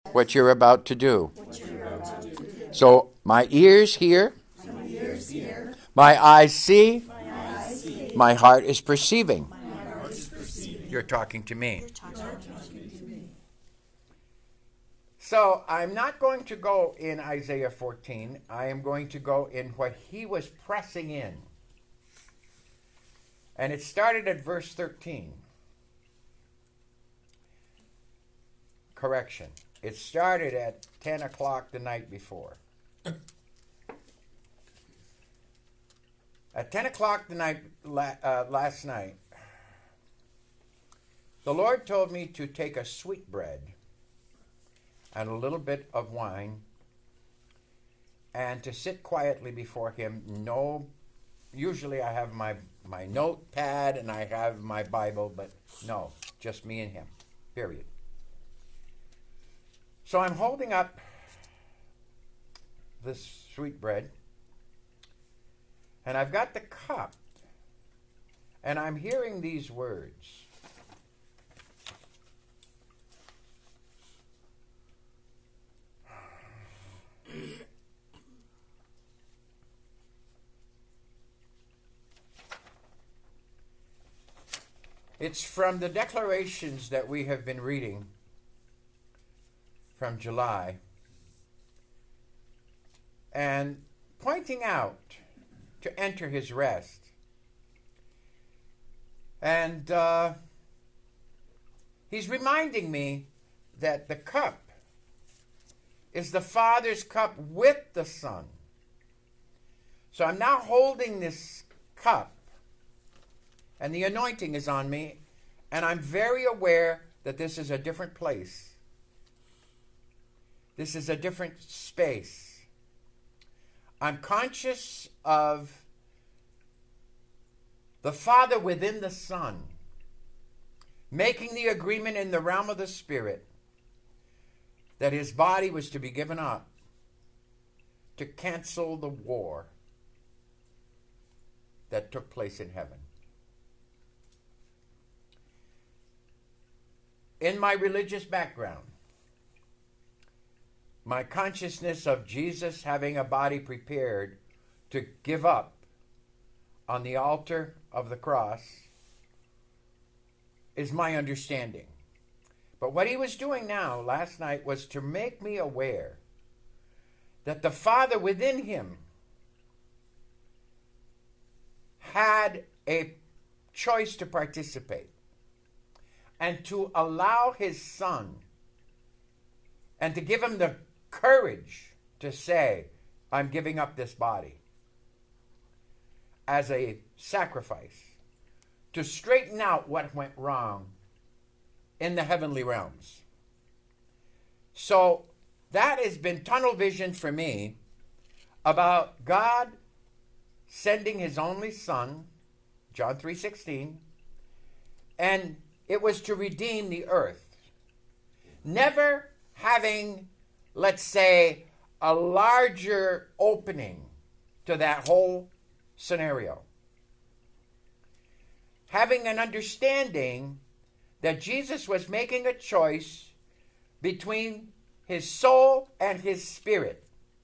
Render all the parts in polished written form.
what you're about to do. So my ears hear, my eyes see, my heart is perceiving. You're talking to me. So I'm not going to go in Isaiah 14. I am going to go in what he was pressing in. And it started at verse 13. Correction. It started at 10 o'clock the night before. At 10 o'clock the night last night, the Lord told me to take a sweet bread and a little bit of wine and to sit quietly before him. No, usually I have my notepad and I have my Bible, but no, just me and him, period. So I'm holding up this sweet bread, and I've got the cup, and I'm hearing these words. It's from the declarations that we have been reading from July, and pointing out to enter his rest. And he's reminding me that the cup is the Father's cup with the Son. So I'm now holding this cup, and the anointing is on me, and I'm very aware that this is a different place. This is a different space. I'm conscious of the Father within the Son, making the agreement in the realm of the Spirit that his body was to be given up to cancel the war that took place in heaven. In my religious background, my consciousness of Jesus having a body prepared to give up on the altar of the cross is my understanding. But what he was doing now, last night, was to make me aware that the Father within him had a choice to participate and to allow his Son and to give him the courage to say, I'm giving up this body as a sacrifice to straighten out what went wrong in the heavenly realms. So that has been tunnel vision for me about God sending his only Son, John 3:16, and it was to redeem the earth. Never having, let's say, a larger opening to that whole scenario. Having an understanding that Jesus was making a choice between his soul and his spirit.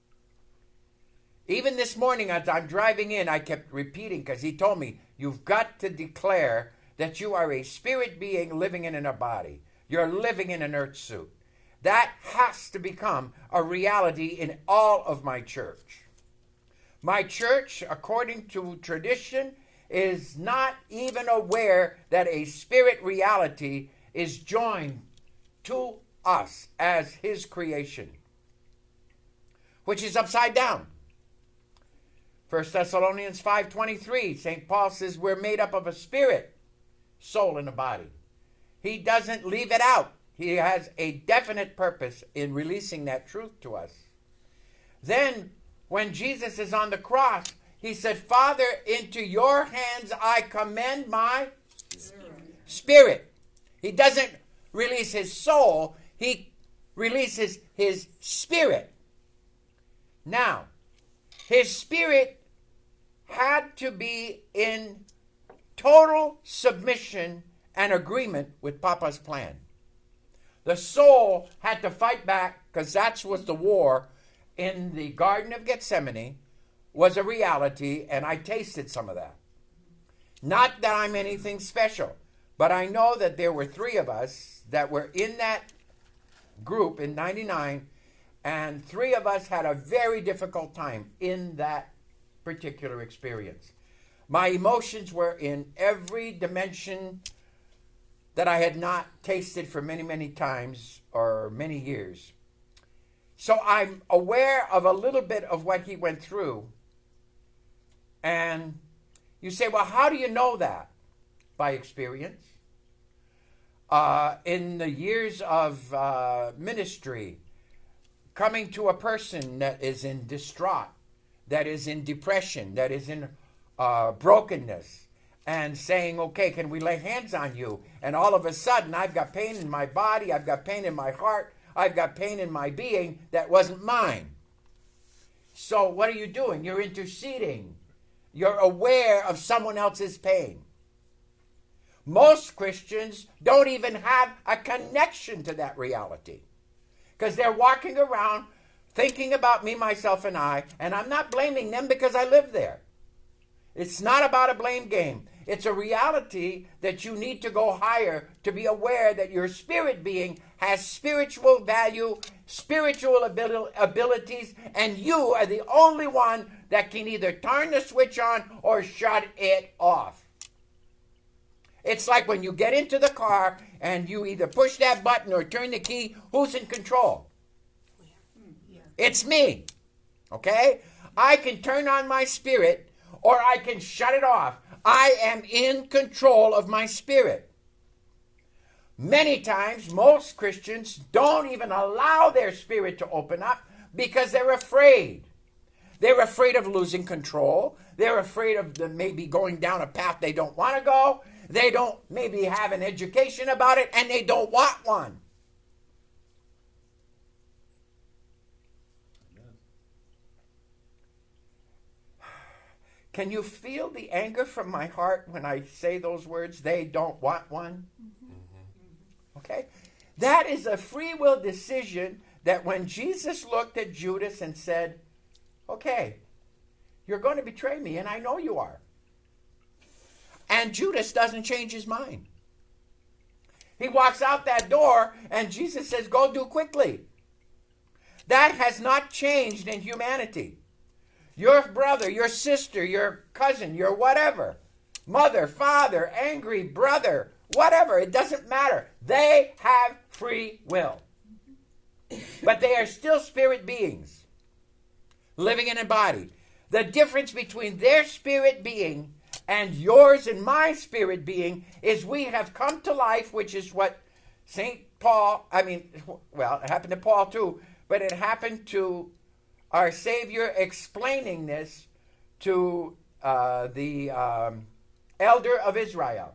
Even this morning as I'm driving in, I kept repeating, because he told me, you've got to declare that you are a spirit being living in a body. You're living in an earth suit. That has to become a reality in all of my church. My church, according to tradition, is not even aware that a spirit reality is joined to us as his creation, which is upside down. 1 Thessalonians 5:23, St. Paul says we're made up of a spirit, soul, and a body. He doesn't leave it out. He has a definite purpose in releasing that truth to us. Then, when Jesus is on the cross, he said, Father, into your hands I commend my spirit. He doesn't release his soul. He releases his spirit. Now, his spirit had to be in total submission and agreement with Papa's plan. The soul had to fight back, because that was the war in the Garden of Gethsemane, was a reality, and I tasted some of that. Not that I'm anything special, but I know that there were 3 of us that were in that group in 99, and 3 of us had a very difficult time in that particular experience. My emotions were in every dimension that I had not tasted for many, many times or many years. So I'm aware of a little bit of what he went through. And you say, well, how do you know that? By experience. In the years of ministry, coming to a person that is in distraught, that is in depression, that is in brokenness, and saying, okay, can we lay hands on you? And all of a sudden, I've got pain in my body, I've got pain in my heart, I've got pain in my being that wasn't mine. So what are you doing? You're interceding. You're aware of someone else's pain. Most Christians don't even have a connection to that reality, because they're walking around thinking about me, myself, and I, and I'm not blaming them because I live there. It's not about a blame game. It's a reality that you need to go higher to be aware that your spirit being has spiritual value, spiritual abilities, and you are the only one that can either turn the switch on or shut it off. It's like when you get into the car and you either push that button or turn the key, who's in control? It's me. Okay? I can turn on my spirit or I can shut it off. I am in control of my spirit. Many times, most Christians don't even allow their spirit to open up because they're afraid. They're afraid of losing control. They're afraid of maybe going down a path they don't want to go. They don't maybe have an education about it, and they don't want one. Can you feel the anger from my heart when I say those words? They don't want one. Okay? That is a free will decision that when Jesus looked at Judas and said, okay, you're going to betray me, and I know you are. And Judas doesn't change his mind. He walks out that door, and Jesus says, go do quickly. That has not changed in humanity. Your brother, your sister, your cousin, your whatever, mother, father, angry brother, whatever, it doesn't matter. They have free will. But they are still spirit beings living in a body. The difference between their spirit being and yours and my spirit being is we have come to life, which is what St. Paul, it happened to Paul too, but it happened to our Savior explaining this to the elder of Israel.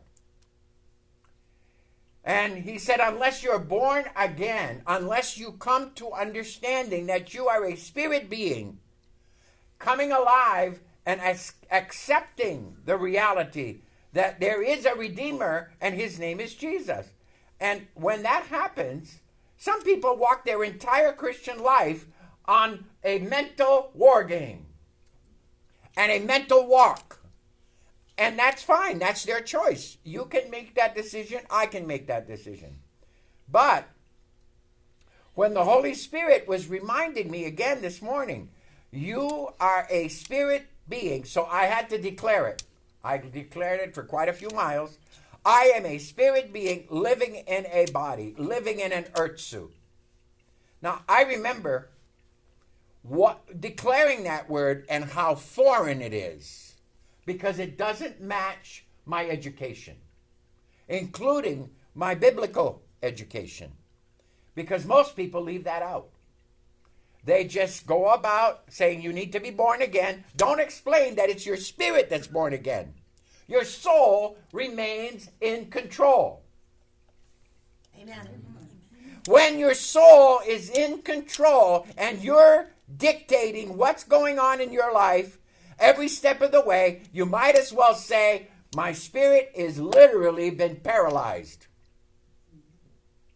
And he said, unless you're born again, unless you come to understanding that you are a spirit being, coming alive and accepting the reality that there is a Redeemer and his name is Jesus. And when that happens, some people walk their entire Christian life on a mental war game and a mental walk. And that's fine. That's their choice. You can make that decision. I can make that decision. But when the Holy Spirit was reminding me again this morning, you are a spirit being. So I had to declare it. I declared it for quite a few miles. I am a spirit being living in a body, living in an earth suit. Now, I remember declaring that word and how foreign it is, because it doesn't match my education, including my biblical education, because most people leave that out. They just go about saying you need to be born again. Don't explain that it's your spirit that's born again. Your soul remains in control. Amen. When your soul is in control and you're dictating what's going on in your life every step of the way, you might as well say, my spirit is literally been paralyzed.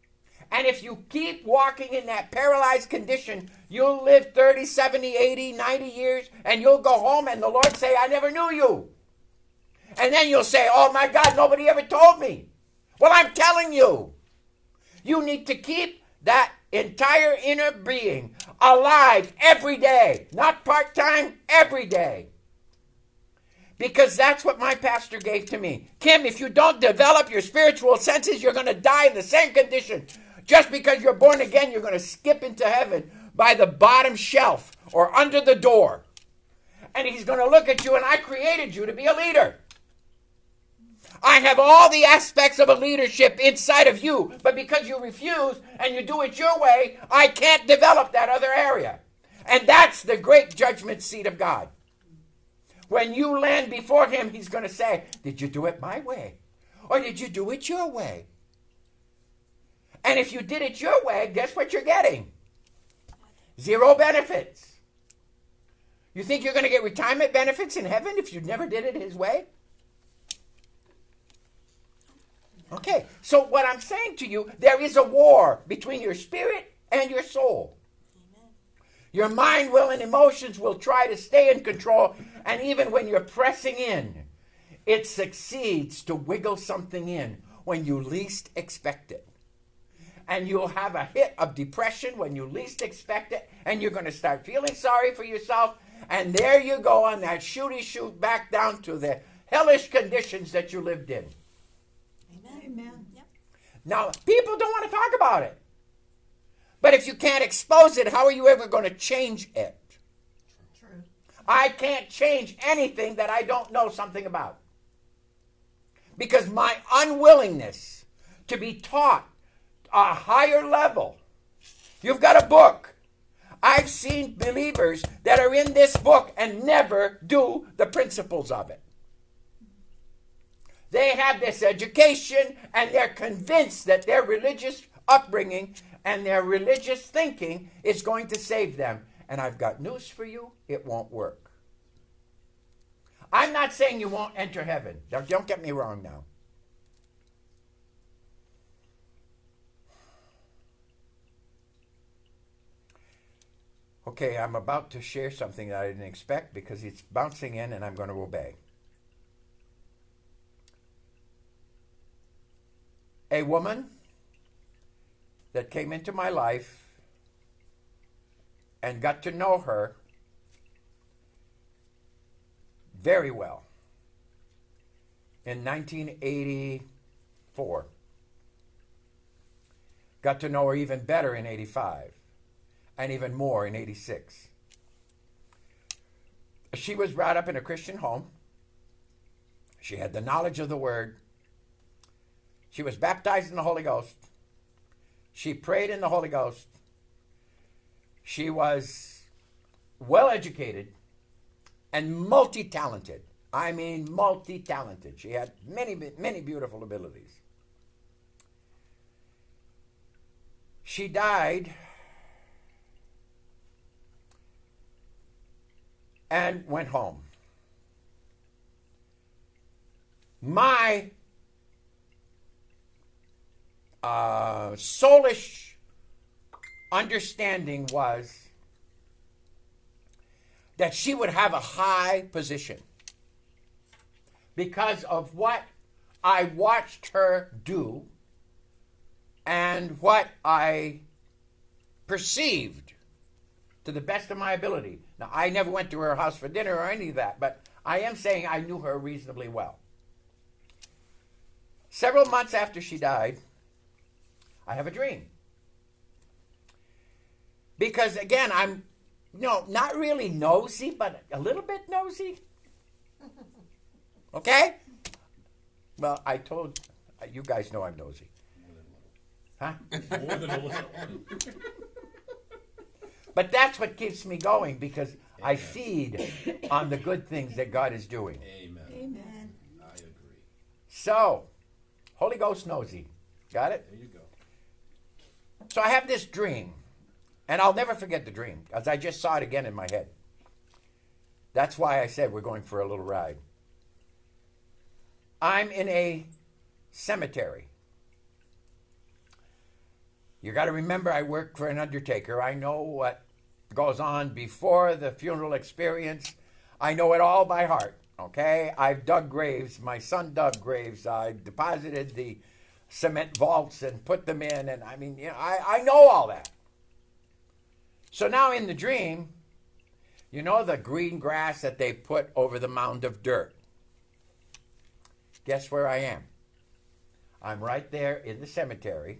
And if you keep walking in that paralyzed condition, you'll live 30, 70, 80, 90 years, and you'll go home and the Lord say, I never knew you. And then you'll say, oh my God, nobody ever told me. Well, I'm telling you, you need to keep that entire inner being alive every day, not part-time, every day. Because that's what my pastor gave to me. Kim, if you don't develop your spiritual senses, you're going to die in the same condition. Just because you're born again, you're going to skip into heaven by the bottom shelf or under the door. And he's going to look at you, and I created you to be a leader. I have all the aspects of a leadership inside of you, but because you refuse and you do it your way, I can't develop that other area. And that's the great judgment seat of God. When you land before him, he's going to say, did you do it my way? Or did you do it your way? And if you did it your way, guess what you're getting? 0 benefits. You think you're going to get retirement benefits in heaven if you never did it his way? Okay, so what I'm saying to you, there is a war between your spirit and your soul. Amen. Your mind, will, and emotions will try to stay in control, and even when you're pressing in, it succeeds to wiggle something in when you least expect it. And you'll have a hit of depression when you least expect it, and you're going to start feeling sorry for yourself, and there you go on that shooty shoot back down to the hellish conditions that you lived in. Amen. Yep. Now, people don't want to talk about it. But if you can't expose it, how are you ever going to change it? True. I can't change anything that I don't know something about. Because my unwillingness to be taught a higher level. You've got a book. I've seen believers that are in this book and never do the principles of it. They have this education and they're convinced that their religious upbringing and their religious thinking is going to save them. And I've got news for you, it won't work. I'm not saying you won't enter heaven. Don't get me wrong now. Okay, I'm about to share something that I didn't expect because it's bouncing in and I'm going to obey. A woman that came into my life and got to know her very well in 1984. Got to know her even better in 85 and even more in 86. She was brought up in a Christian home. She had the knowledge of the Word. She was baptized in the Holy Ghost. She prayed in the Holy Ghost. She was well educated and multi-talented. I mean multi-talented. She had many, many beautiful abilities. She died and went home. My soulish understanding was that she would have a high position because of what I watched her do and what I perceived to the best of my ability. Now, I never went to her house for dinner or any of that, but I am saying I knew her reasonably well. Several months after she died, I have a dream. Because, again, I'm, not really nosy, but a little bit nosy. Okay? Well, I told, you guys know I'm nosy. Huh? More than a little. But that's what keeps me going, because I feed on the good things that God is doing. Amen. Amen. I agree. So, Holy Ghost nosy. Got it? There you go. So I have this dream, and I'll never forget the dream, because I just saw it again in my head. That's why I said we're going for a little ride. I'm in a cemetery. You got to remember, I work for an undertaker. I know what goes on before the funeral experience. I know it all by heart, okay? I've dug graves. My son dug graves. I deposited the cement vaults and put them in. And I mean, I know all that. So now in the dream, you know the green grass that they put over the mound of dirt? Guess where I am? I'm right there in the cemetery.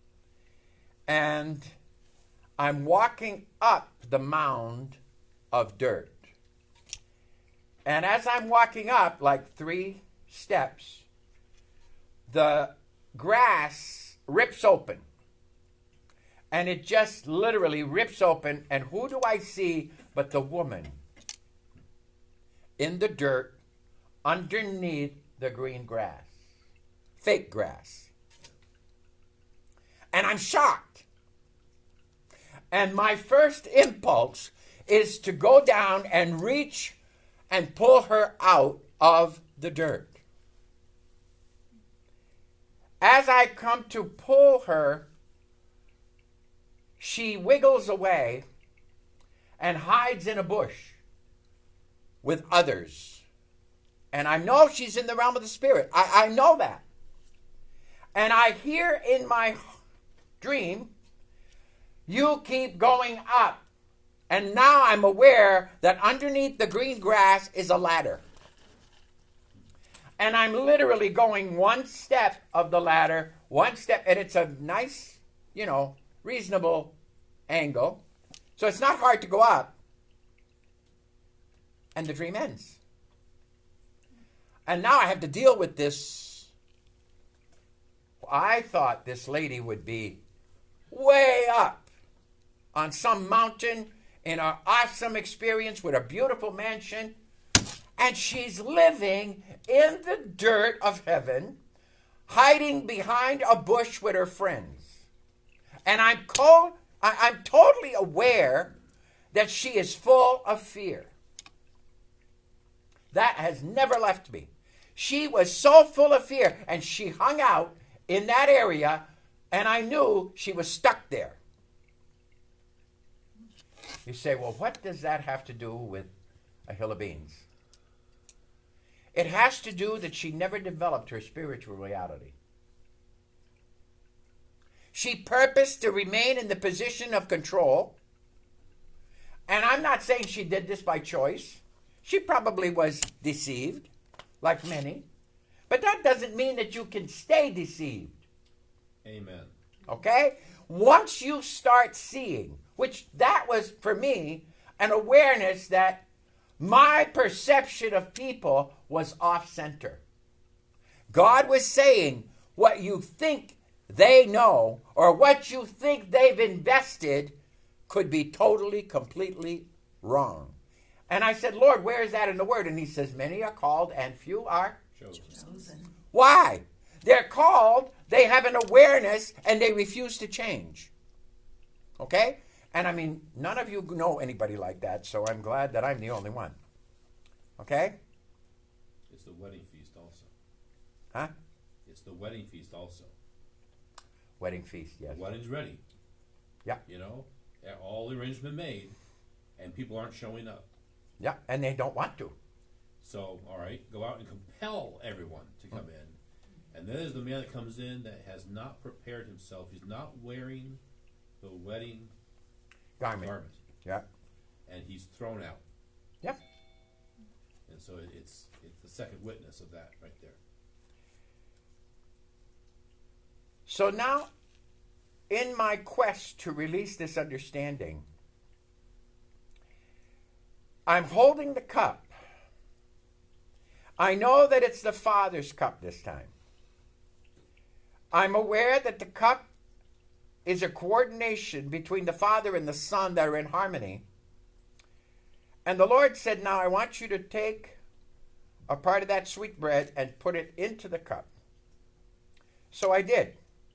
And I'm walking up the mound of dirt. And as I'm walking up, like 3 steps, the grass rips open. And it just literally rips open. And who do I see but the woman in the dirt underneath the green grass? Fake grass. And I'm shocked. And my first impulse is to go down and reach and pull her out of the dirt. As I come to pull her, she wiggles away and hides in a bush with others. And I know she's in the realm of the spirit. I know that. And I hear in my dream, you keep going up. And now I'm aware that underneath the green grass is a ladder. And I'm literally going 1 step of the ladder, 1 step, and it's a nice, reasonable angle. So it's not hard to go up. And the dream ends. And now I have to deal with this. I thought this lady would be way up on some mountain in an awesome experience with a beautiful mansion. And she's living in the dirt of heaven, hiding behind a bush with her friends. And I'm totally aware that she is full of fear. That has never left me. She was so full of fear, and she hung out in that area, and I knew she was stuck there. You say, well, what does that have to do with a hill of beans? It has to do that she never developed her spiritual reality. She purposed to remain in the position of control. And I'm not saying she did this by choice. She probably was deceived, like many. But that doesn't mean that you can stay deceived. Amen. Okay? Once you start seeing, which that was, for me, an awareness that my perception of people was off-center. God was saying what you think they know or what you think they've invested could be totally, completely wrong. And I said, Lord, where is that in the Word? And he says, many are called and few are Chosen. Why? They're called, they have an awareness, and they refuse to change. Okay? And I mean, none of you know anybody like that, so I'm glad that I'm the only one. Okay? It's the wedding feast also. Huh? It's the wedding feast also. Wedding feast, yes. The wedding's ready. Yeah. All the arrangements made, and people aren't showing up. Yeah, and they don't want to. So, all right, go out and compel everyone to come in. And then there's the man that comes in that has not prepared himself. He's not wearing the wedding garment. Yeah. And he's thrown out. Yeah. And so it's the second witness of that right there. So now, in my quest to release this understanding, I'm holding the cup. I know that it's the Father's cup this time. I'm aware that the cup is a coordination between the Father and the Son that are in harmony. And the Lord said, now I want you to take a part of that sweet bread and put it into the cup. So I did.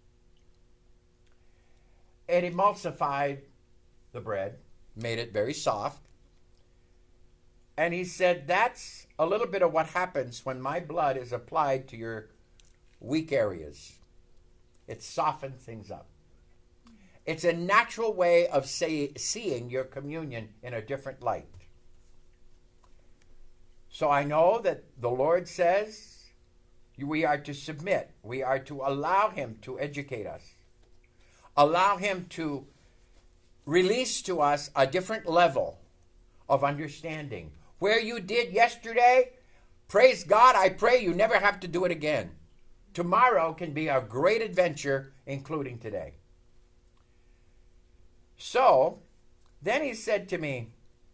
It emulsified the bread, made it very soft. And he said, that's a little bit of what happens when my blood is applied to your weak areas. It softens things up. It's a natural way of seeing your communion in a different light. So I know that the Lord says we are to submit. We are to allow him to educate us. Allow him to release to us a different level of understanding. Where you did yesterday, praise God, I pray you never have to do it again. Tomorrow can be a great adventure, including today. So, then he said to me,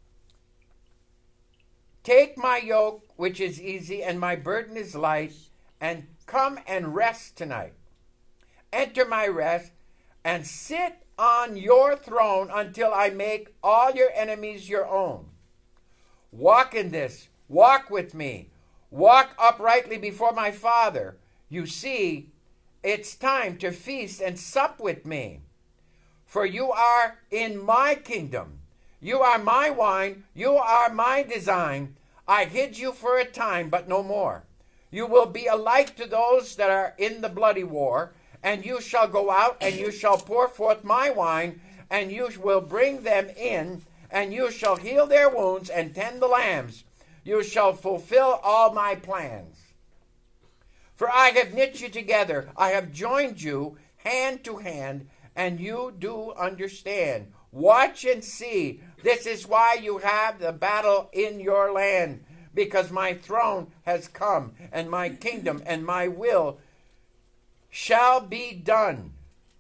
take my yoke, which is easy, and my burden is light, and come and rest tonight. Enter my rest, and sit on your throne until I make all your enemies your own. Walk in this. Walk with me. Walk uprightly before my Father. You see, it's time to feast and sup with me. For you are in my kingdom. You are my wine. You are my design. I hid you for a time, but no more. You will be a light to those that are in the bloody war, and you shall go out, and you shall pour forth my wine, and you will bring them in, and you shall heal their wounds and tend the lambs. You shall fulfill all my plans. For I have knit you together. I have joined you hand to hand, and you do understand. Watch and see. This is why you have the battle in your land, because my throne has come, and my kingdom and my will shall be done.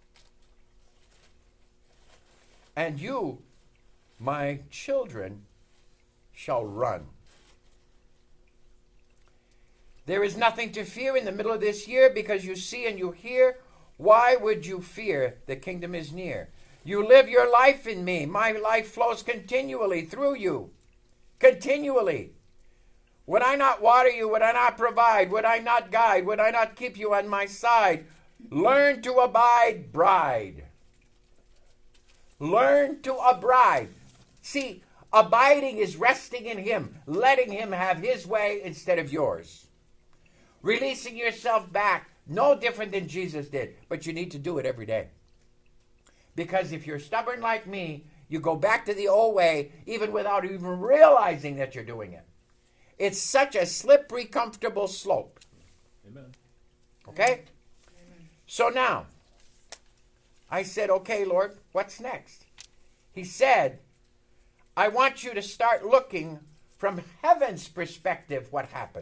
And you, my children, shall run. There is nothing to fear in the middle of this year, because you see and you hear. Why would you fear? The kingdom is near. You live your life in me. My life flows continually through you. Continually. Would I not water you? Would I not provide? Would I not guide? Would I not keep you on my side? Learn to abide, bride. Learn to abide. See, abiding is resting in him, letting him have his way instead of yours. Releasing yourself back, no different than Jesus did, but you need to do it every day. Because if you're stubborn like me, you go back to the old way, even without even realizing that you're doing it. It's such a slippery, comfortable slope. Amen. Okay? Amen. So now, I said, okay, Lord, what's next? He said, I want you to start looking from heaven's perspective what happened.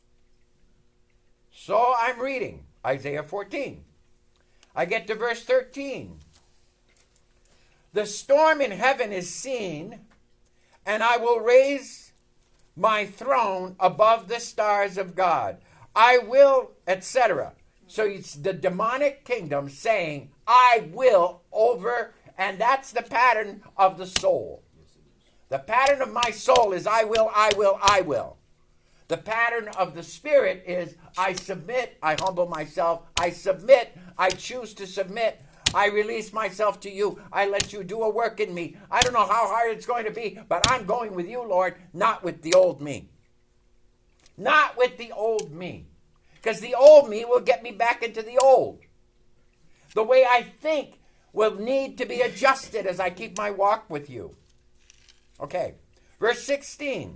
So I'm reading Isaiah 14. I get to verse 13. The storm in heaven is seen, and I will raise my throne above the stars of God. I will, etc. So it's the demonic kingdom saying, I will over, and that's the pattern of the soul. The pattern of my soul is I will, I will, I will. The pattern of the spirit is I submit, I humble myself, I submit, I choose to submit, I release myself to you, I let you do a work in me. I don't know how hard it's going to be, but I'm going with you, Lord, not with the old me. Not with the old me. Because the old me will get me back into the old. The way I think will need to be adjusted as I keep my walk with you. Okay, verse 16.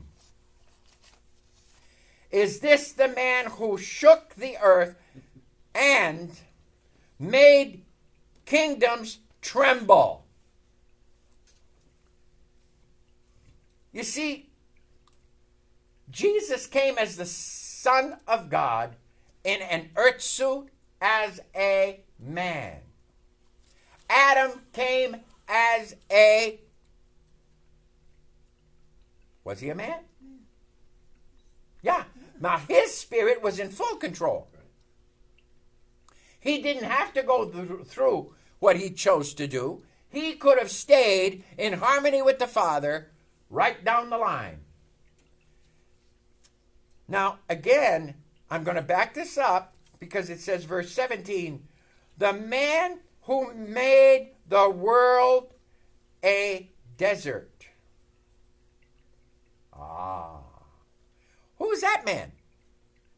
Is this the man who shook the earth and made kingdoms tremble? You see, Jesus came as the Son of God in an earth suit as a man. Adam came as a... Was he a man? Yeah. Now his spirit was in full control. He didn't have to go through what he chose to do. He could have stayed in harmony with the Father right down the line. Now, again, I'm going to back this up because it says, verse 17, the man who made the world a desert. Ah. Who's that man?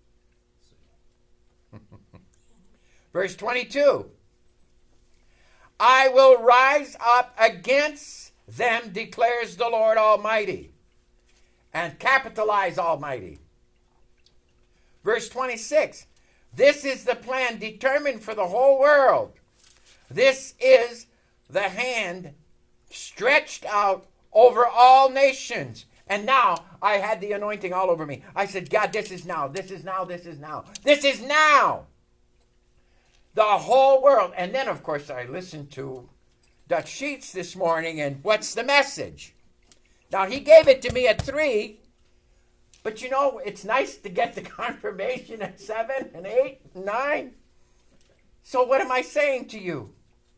Verse 22. I will rise up against them, declares the Lord Almighty. And capitalize Almighty. Verse 26. This is the plan determined for the whole world. This is the hand stretched out over all nations. And now I had the anointing all over me. I said, God, this is now. This is now. This is now. This is now. The whole world. And then, of course, I listened to Dutch Sheets this morning. And what's the message? Now, he gave it to me at 3. But you know, it's nice to get the confirmation at 7 and 8 and 9. So what am I saying to you?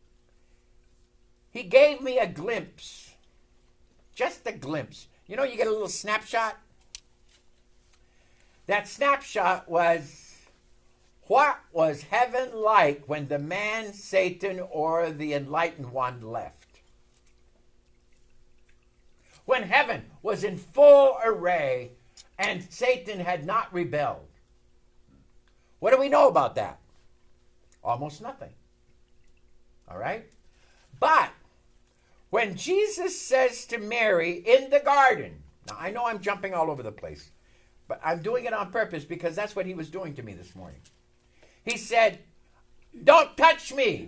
He gave me a glimpse. Just a glimpse. You know, you get a little snapshot. That snapshot was, what was heaven like when the man Satan or the enlightened one left? When heaven was in full array and Satan had not rebelled. What do we know about that? Almost nothing. All right? But when Jesus says to Mary in the garden, now I know I'm jumping all over the place, but I'm doing it on purpose because that's what he was doing to me this morning. He said, don't touch me.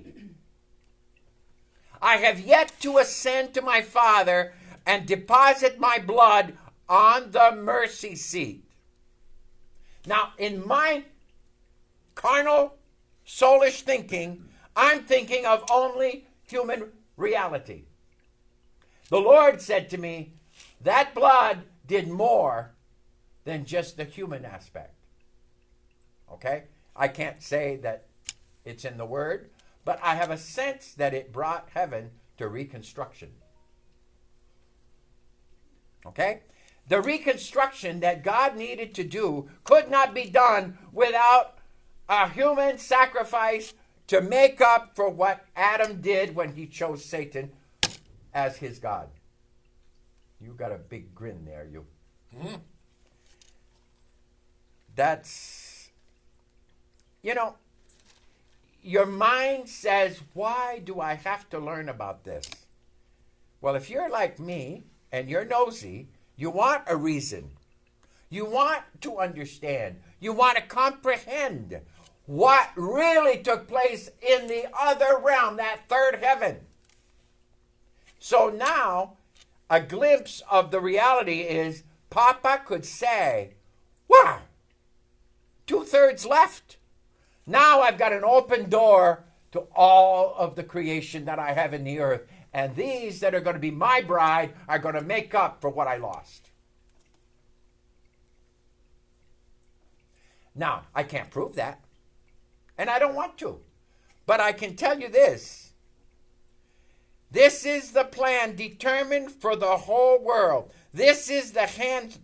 I have yet to ascend to my Father and deposit my blood on the mercy seat. Now, in my carnal, soulish thinking, I'm thinking of only human reality. The Lord said to me, that blood did more than just the human aspect. Okay? I can't say that it's in the Word, but I have a sense that it brought heaven to reconstruction. Okay? The reconstruction that God needed to do could not be done without a human sacrifice to make up for what Adam did when he chose Satan as his God. You got a big grin there, you. Mm-hmm. That's, you know, your mind says, why do I have to learn about this? Well, if you're like me and you're nosy, you want a reason. You want to understand. You want to comprehend what really took place in the other realm, that third heaven. So now, a glimpse of the reality is, Papa could say, wow, 2/3 left. Now I've got an open door to all of the creation that I have in the earth. And these that are going to be my bride are going to make up for what I lost. Now, I can't prove that. And I don't want to. But I can tell you this. This is the plan determined for the whole world. This is the hand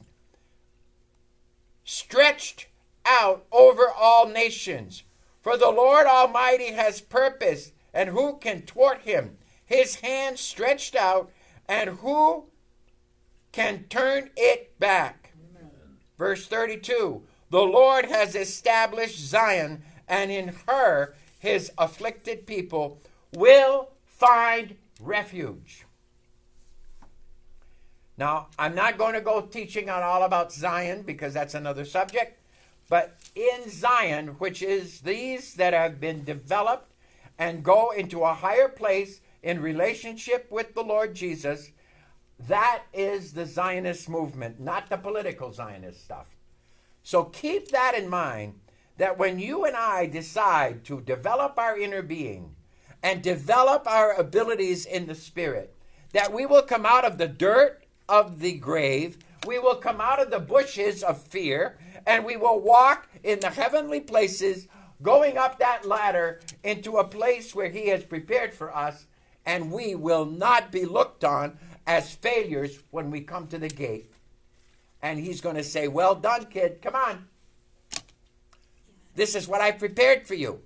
stretched out over all nations. For the Lord Almighty has purpose, and who can thwart him? His hand stretched out, and who can turn it back? Amen. Verse 32, the Lord has established Zion, and in her his afflicted people will find refuge. Now, I'm not going to go teaching on all about Zion because that's another subject. But in Zion, which is these that have been developed and go into a higher place in relationship with the Lord Jesus, that is the Zionist movement, not the political Zionist stuff. So keep that in mind, that when you and I decide to develop our inner being and develop our abilities in the Spirit, that we will come out of the dirt of the grave, we will come out of the bushes of fear, and we will walk in the heavenly places, going up that ladder into a place where he has prepared for us, and we will not be looked on as failures when we come to the gate. And he's going to say, well done, kid, come on. This is what I prepared for you.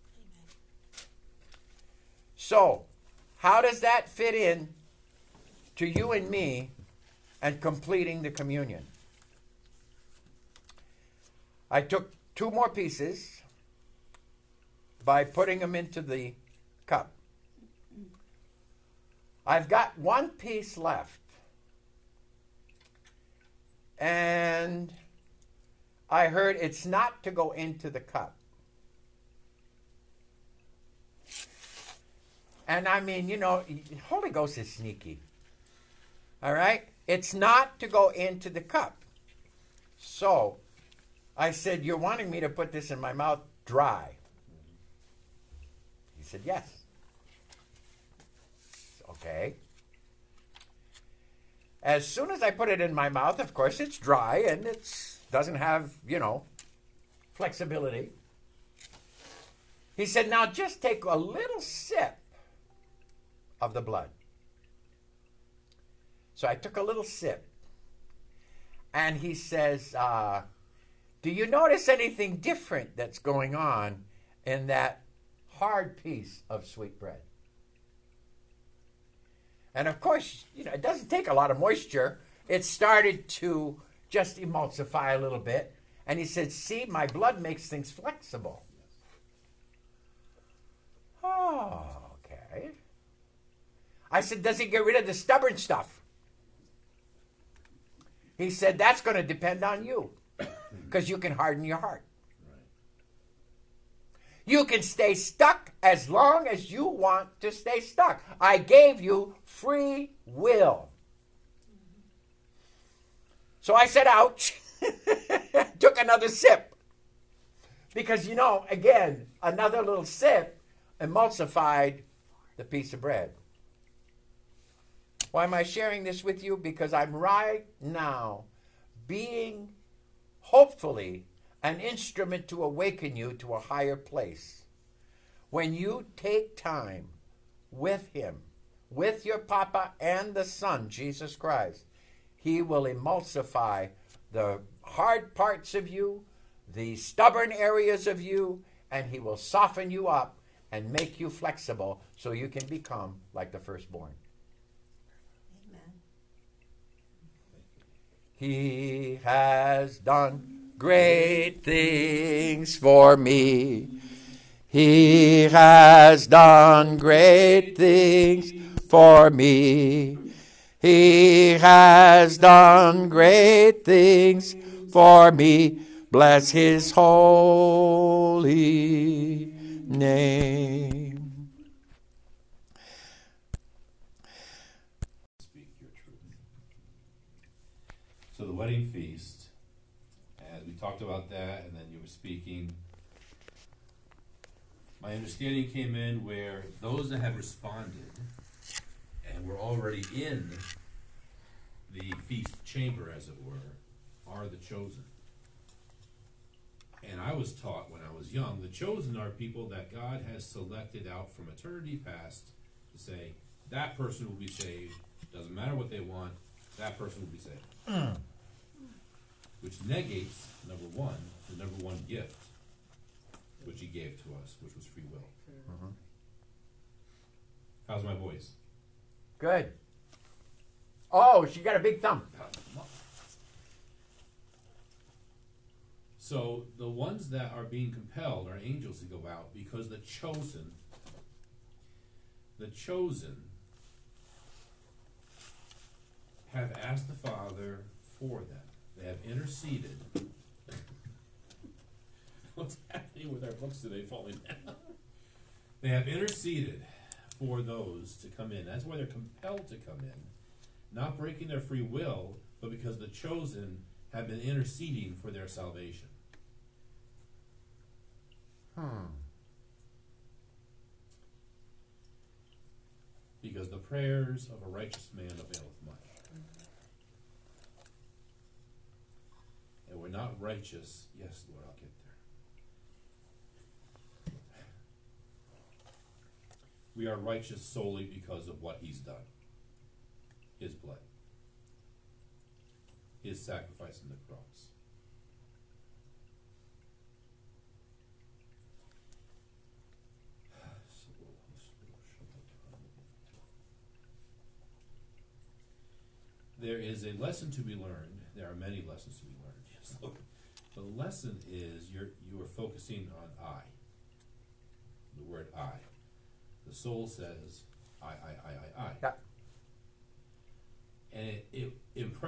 So, how does that fit in to you and me and completing the communion? I took 2 more pieces by putting them into the cup. I've got one piece left. And I heard it's not to go into the cup. And I mean, you know, Holy Ghost is sneaky. All right? It's not to go into the cup. So I said, you're wanting me to put this in my mouth dry? He said, yes. Okay. As soon as I put it in my mouth, of course, it's dry and it doesn't have, you know, flexibility. He said, now just take a little sip of the blood. So I took a little sip. And he says, do you notice anything different that's going on in that hard piece of sweet bread? And of course, you know, it doesn't take a lot of moisture. It started to just emulsify a little bit. And he said, see, my blood makes things flexible. Oh, okay. I said, does it get rid of the stubborn stuff? He said, that's going to depend on you. Because you can harden your heart. You can stay stuck as long as you want to stay stuck. I gave you free will. So I said, ouch. Took another sip. Because, you know, again, another little sip emulsified the piece of bread. Why am I sharing this with you? Because I'm right now being, hopefully, an instrument to awaken you to a higher place. When you take time with him, with your Papa and the Son, Jesus Christ, he will emulsify the hard parts of you, the stubborn areas of you, and he will soften you up and make you flexible so you can become like the firstborn. Amen. He has done great things for me. He has done great things for me. He has done great things for me. Bless his holy name. Speak your truth. So the wedding feast, as we talked about that, and then you were speaking, my understanding came in where those that have responded and were already in the feast chamber, as it were, are the chosen. And I was taught when I was young, the chosen are people that God has selected out from eternity past to say, that person will be saved. Doesn't matter what they want, that person will be saved. Which negates, number one, the number one gift, which he gave to us, which was free will. How's my voice? Good. Oh, she got a big thumb. So the ones that are being compelled are angels to go out because the chosen have asked the Father for them. They have interceded. What's happening with our books today falling down? They have interceded for those to come in. That's why they're compelled to come in. Not breaking their free will, but because the chosen have been interceding for their salvation. Because the prayers of a righteous man availeth much. And we're not righteous. Yes, Lord, I'll get there. We are righteous solely because of what he's done. His blood. His sacrifice on the cross. There is a lesson to be learned. There are many lessons to be learned. Yes, Lord. The lesson is you are focusing on I. The word I. The soul says I. Yeah.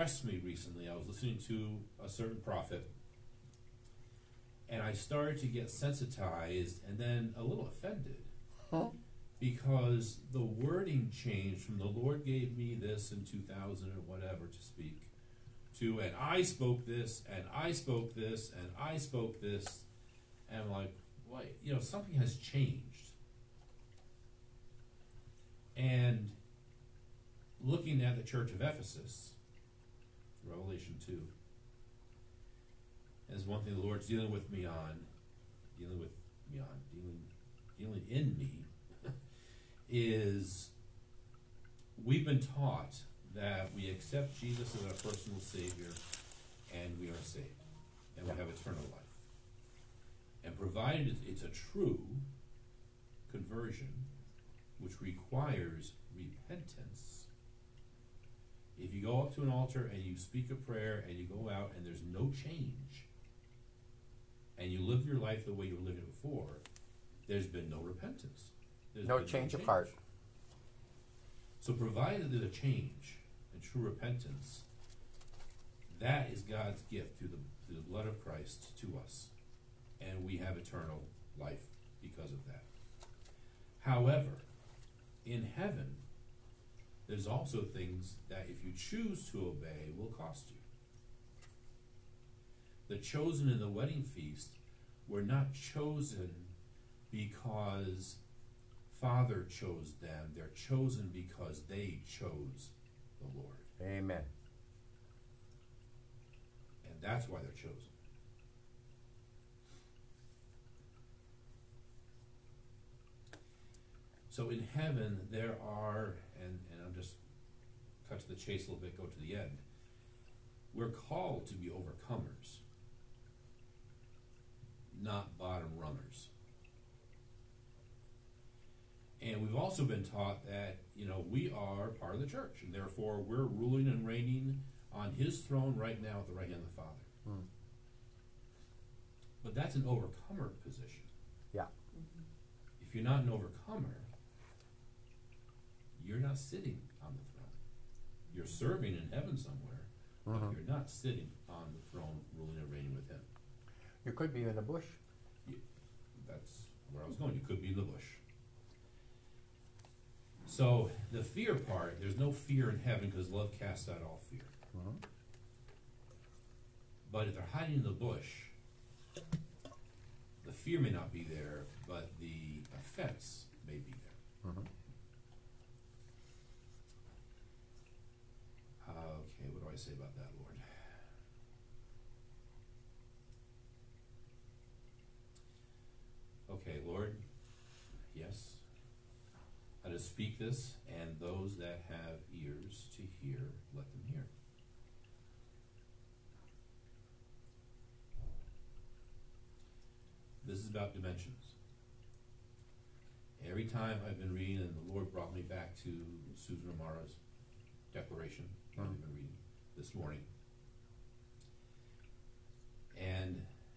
impressed me recently. I was listening to a certain prophet, and I started to get sensitized and then a little offended. Huh? Because the wording changed from the Lord gave me this in 2000 or whatever to speak to, and I spoke this, and I spoke this, and I spoke this. And I'm like, wait, something has changed. And looking at the church of Ephesus, Revelation 2, is one thing the Lord's dealing in me, is we've been taught that we accept Jesus as our personal Savior and we are saved and we have eternal life. And provided it's a true conversion, which requires repentance, if you go up to an altar and you speak a prayer and you go out and there's no change, and you live your life the way you were living it before, there's been no repentance. There's No change of heart. So provided there's a change and true repentance, that is God's gift through the blood of Christ to us. And we have eternal life because of that. However, in heaven, there's also things that if you choose to obey will cost you. The chosen in the wedding feast were not chosen because Father chose them. They're chosen because they chose the Lord. Amen. And that's why they're chosen. So in heaven there are, and I'll just cut to the chase a little bit, go to the end. We're called to be overcomers, not bottom runners. And we've also been taught that, we are part of the church, and therefore we're ruling and reigning on his throne right now at the right hand of the Father. Mm. But that's an overcomer position. Yeah. If you're not an overcomer, you're not sitting on the throne. You're serving in heaven somewhere, but you're not sitting on the throne ruling and reigning with him. You could be in the bush. That's where I was going. You could be in the bush. So the fear part, there's no fear in heaven because love casts out all fear. But if they're hiding in the bush, the fear may not be there, but the offense may be there. Okay, what do I say about that, Lord? Okay, Lord, yes, I just speak this, and those that have ears to hear, let them hear. This is about dimensions. Every time I've been reading, and the Lord brought me back to Susan Amara's declaration that we've been reading this morning. And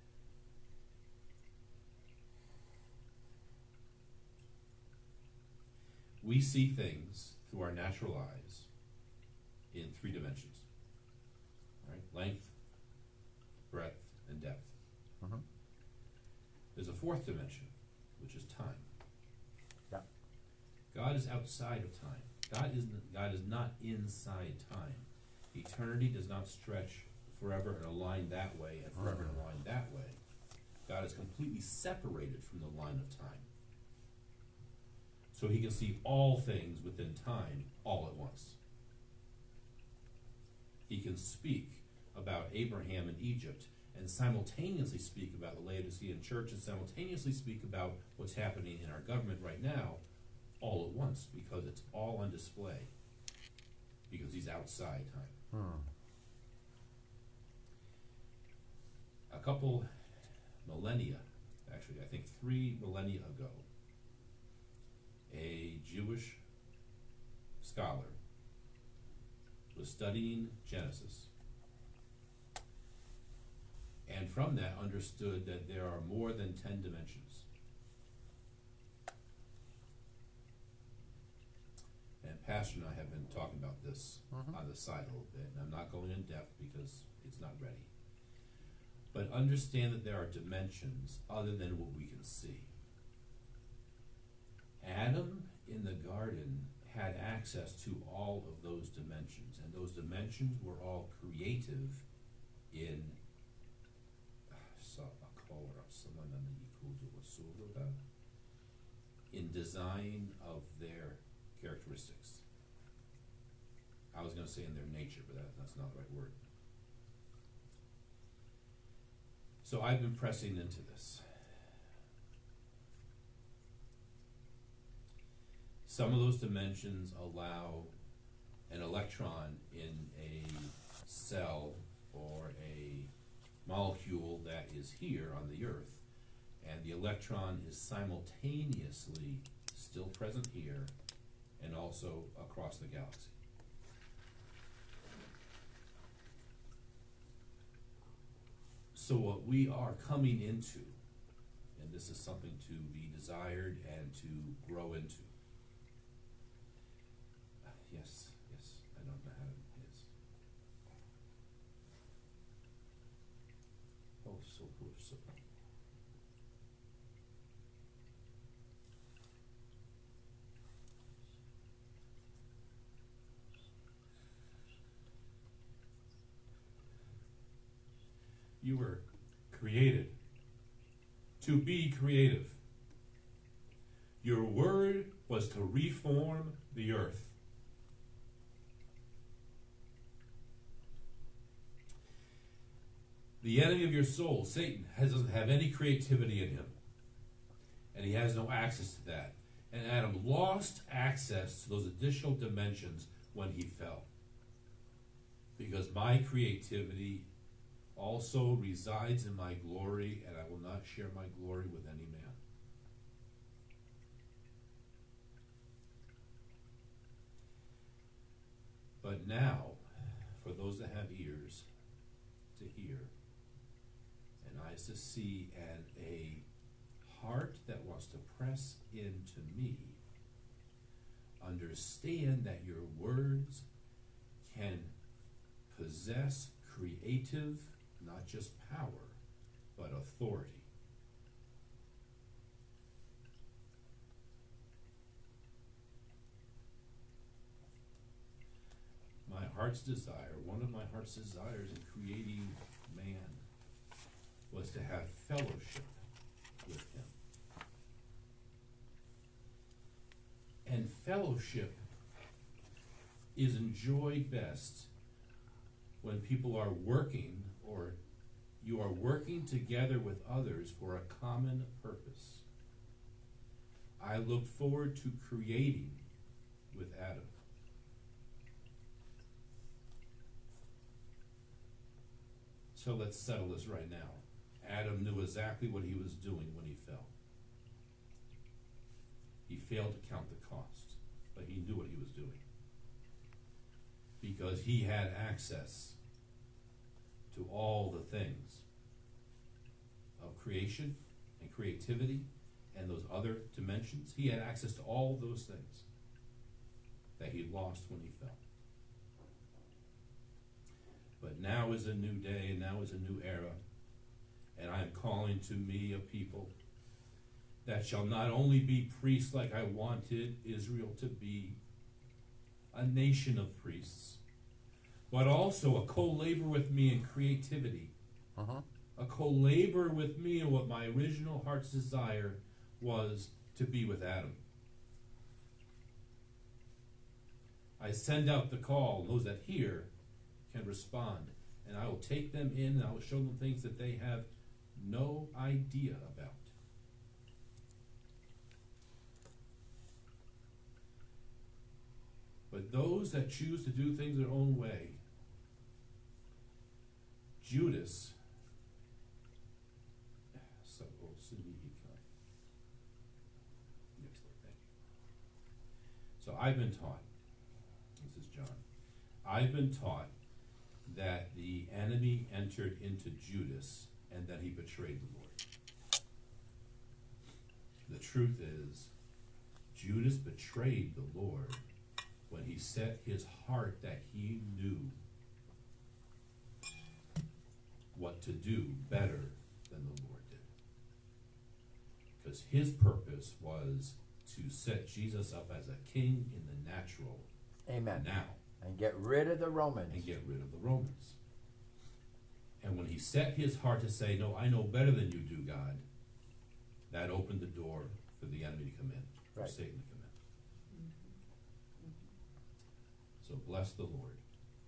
we see things through our natural eyes in 3 dimensions. Right? Length, breadth, and depth. There's a 4th dimension, which is time. Yeah. God is outside of time. God is not inside time. Eternity does not stretch forever in a line that way and forever in a line that way. God is completely separated from the line of time. So he can see all things within time all at once. He can speak about Abraham in Egypt and simultaneously speak about the Laodicean church and simultaneously speak about what's happening in our government right now all at once, because it's all on display, because he's outside time. A couple millennia, actually I think 3 millennia ago, a Jewish scholar was studying Genesis, and from that understood that there are more than 10 dimensions. And pastor and I have been talking about this on the side a little bit, and I'm not going in depth because it's not ready. But understand that there are dimensions other than what we can see. Adam in the garden had access to all of those dimensions, and those dimensions were all creative in in design of their characteristics. I was going to say in their nature, but that's not the right word. So I've been pressing into this. Some of those dimensions allow an electron in a cell or a molecule that is here on the Earth, and the electron is simultaneously still present here and also across the galaxy. So what we are coming into, and this is something to be desired and to grow into. Yes, I don't know how it is. Oh, so cool, so cool. You were created to be creative. Your word was to reform the earth. The enemy of your soul, Satan, doesn't have any creativity in him. And he has no access to that. And Adam lost access to those additional dimensions when he fell. Because my creativity also resides in my glory, and I will not share my glory with any man. But now, for those that have ears to hear, and eyes to see, and a heart that wants to press into me, understand that your words can possess creative, not just power, but authority. My heart's desire, one of my heart's desires in creating man was to have fellowship with him. And fellowship is enjoyed best when people are working, or you are working together with others for a common purpose. I look forward to creating with Adam. So let's settle this right now. Adam knew exactly what he was doing when he fell. He failed to count the cost, but he knew what he was doing. Because he had access to all the things of creation and creativity and those other dimensions. He had access to all those things that he lost when he fell. But now is a new day, and now is a new era, and I am calling to me a people that shall not only be priests like I wanted Israel to be, a nation of priests, but also a co-labor with me in creativity, a co-labor with me in what my original heart's desire was, to be with Adam. I send out the call, and those that hear can respond, and I will take them in, and I will show them things that they have no idea about. But those that choose to do things their own way, Judas, so I've been taught, this is John, I've been taught that the enemy entered into Judas and that he betrayed the Lord. The truth is, Judas betrayed the Lord when he set his heart that he knew what to do better than the Lord did. Because his purpose was to set Jesus up as a king in the natural. Amen. Now. And get rid of the Romans. And get rid of the Romans. And when he set his heart to say, no, I know better than you do, God, that opened the door for the enemy to come in, for right. Satan to come in. So bless the Lord.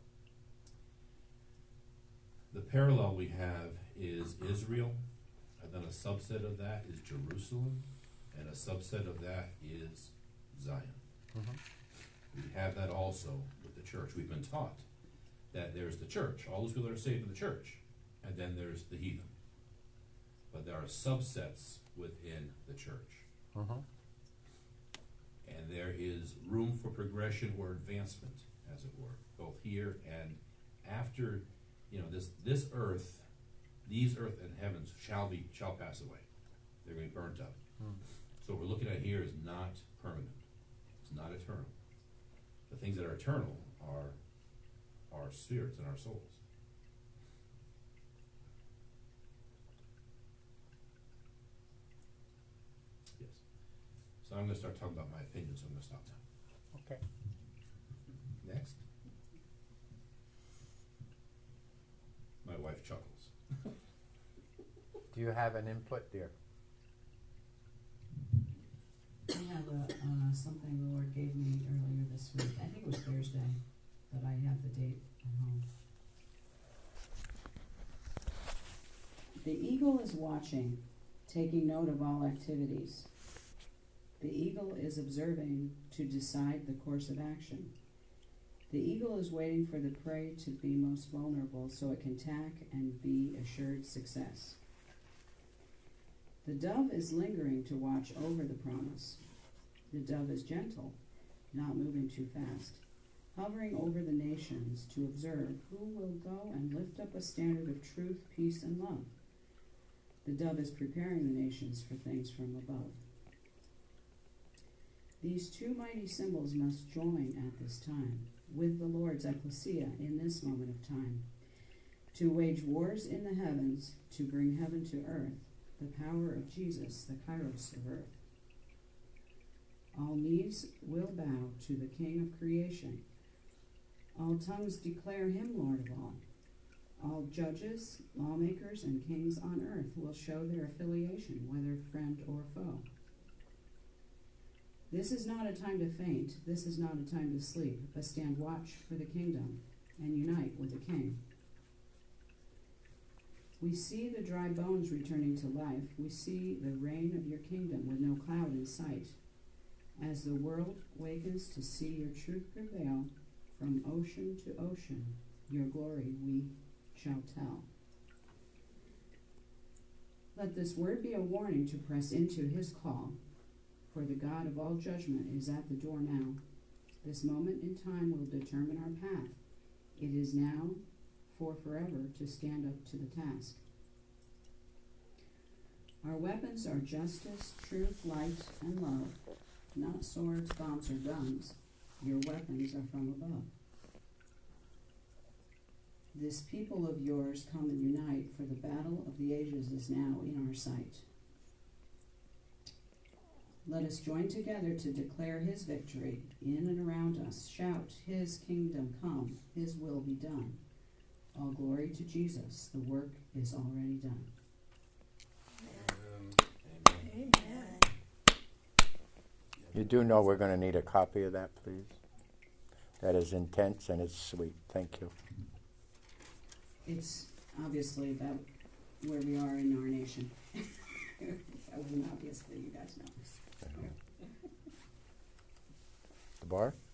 The parallel we have is Israel, and then a subset of that is Jerusalem, and a subset of that is Zion. Mm-hmm. We have that also with the church. We've been taught that there's the church, all those people that are saved in the church, and then there's the heathen. But there are subsets within the church. Mm-hmm. And there is room for progression or advancement, as it were, both here and after, this earth, these earth and heavens shall pass away. They're going to be burnt up. Mm. So what we're looking at here is not permanent. It's not eternal. The things that are eternal are our spirits and our souls. Yes. So I'm going to start talking about my opinion, so I'm going to stop now. Okay. Next. My wife chuckles. Do you have an input, dear? I have something the Lord gave me earlier this week. I think it was Thursday, but I have the date at home. The eagle is watching, taking note of all activities. The eagle is observing to decide the course of action. The eagle is waiting for the prey to be most vulnerable so it can attack and be assured success. The dove is lingering to watch over the promise. The dove is gentle, not moving too fast, hovering over the nations to observe who will go and lift up a standard of truth, peace, and love. The dove is preparing the nations for things from above. These two mighty symbols must join at this time with the Lord's ecclesia in this moment of time, to wage wars in the heavens, to bring heaven to earth, the power of Jesus, the kairos of earth. All knees will bow to the King of creation. All tongues declare him Lord of all. All judges, lawmakers, and kings on earth will show their affiliation, whether friend or foe. This is not a time to faint. This is not a time to sleep, but stand watch for the kingdom and unite with the King. We see the dry bones returning to life. We see the reign of your kingdom with no cloud in sight. As the world wakens to see your truth prevail, from ocean to ocean, your glory we shall tell. Let this word be a warning to press into his call, for the God of all judgment is at the door now. This moment in time will determine our path. It is now for forever to stand up to the task. Our weapons are justice, truth, light, and love, not swords, bombs, or guns. Your weapons are from above. This people of yours come and unite, for the battle of the ages is now in our sight. Let us join together to declare his victory in and around us. Shout, his kingdom come, his will be done. All glory to Jesus. The work is already done. Amen. You do know we're going to need a copy of that, please? That is intense and it's sweet. Thank you. It's obviously about where we are in our nation. That wasn't obvious, but you guys know. The bar?